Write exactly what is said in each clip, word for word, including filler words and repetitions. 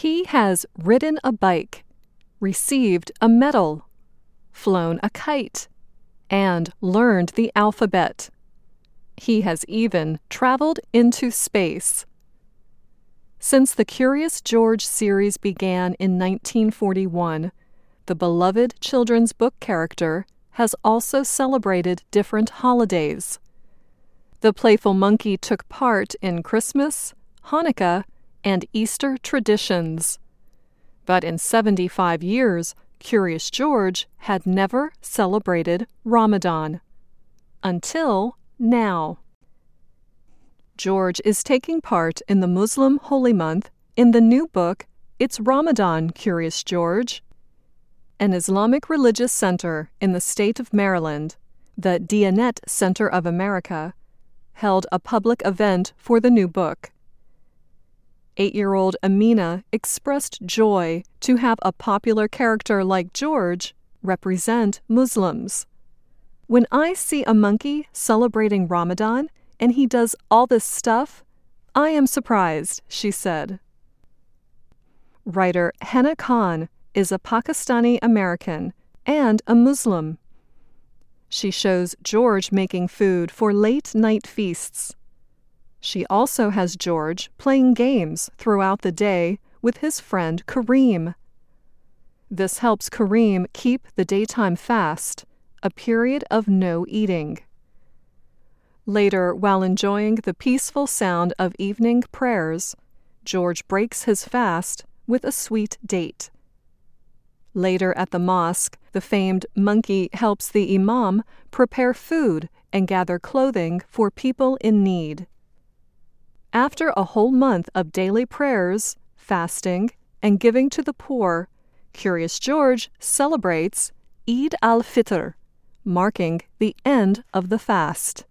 He has ridden a bike, received a medal, flown a kite, and learned the alphabet. He has even traveled into space. Since the Curious George series began in nineteen forty-one, the beloved children's book character has also celebrated different holidays. The playful monkey took part in Christmas, Hanukkah, and Easter traditions. But in seventy-five years, Curious George had never celebrated Ramadan. Until now. George is taking part in the Muslim holy month in the new book, It's Ramadan, Curious George. An Islamic religious center in the state of Maryland, the Diyanet Center of America, held a public event for the new book. Eight-year-old Amina expressed joy to have a popular character like George represent Muslims. "When I see a monkey celebrating Ramadan and he does all this stuff, I am surprised," she said. Writer Henna Khan is a Pakistani-American and a Muslim. She shows George making food for late-night feasts. She also has George playing games throughout the day with his friend Kareem. This helps Kareem keep the daytime fast, a period of no eating. Later, while enjoying the peaceful sound of evening prayers, George breaks his fast with a sweet date. Later at the mosque, the famed monkey helps the imam prepare food and gather clothing for people in need. After a whole month of daily prayers, fasting, and giving to the poor, Curious George celebrates Eid al-Fitr, marking the end of the fast.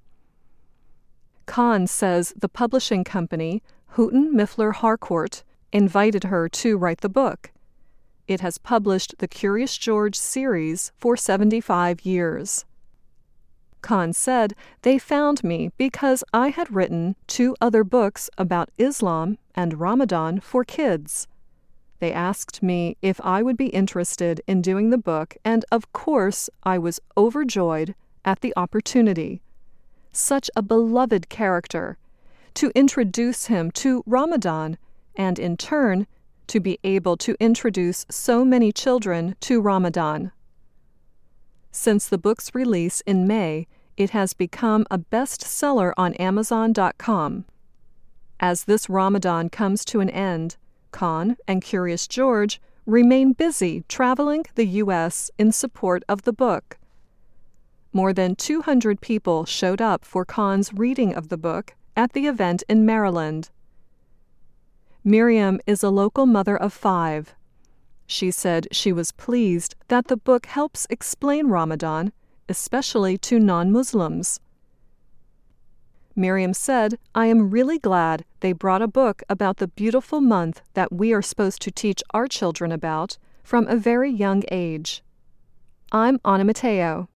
Khan says the publishing company, Houghton Mifflin Harcourt, invited her to write the book. It has published the Curious George series for seventy-five years. Khan said they found me because I had written two other books about Islam and Ramadan for kids. They asked me if I would be interested in doing the book, and of course I was overjoyed at the opportunity. Such a beloved character, to introduce him to Ramadan, and in turn, to be able to introduce so many children to Ramadan. Since the book's release in May, it has become a bestseller on Amazon dot com. As this Ramadan comes to an end, Khan and Curious George remain busy traveling the U S in support of the book. More than two hundred people showed up for Khan's reading of the book at the event in Maryland. Miriam is a local mother of five. She said she was pleased that the book helps explain Ramadan, especially to non-Muslims. Miriam said, "I am really glad they brought a book about the beautiful month that we are supposed to teach our children about from a very young age." I'm Anna Mateo.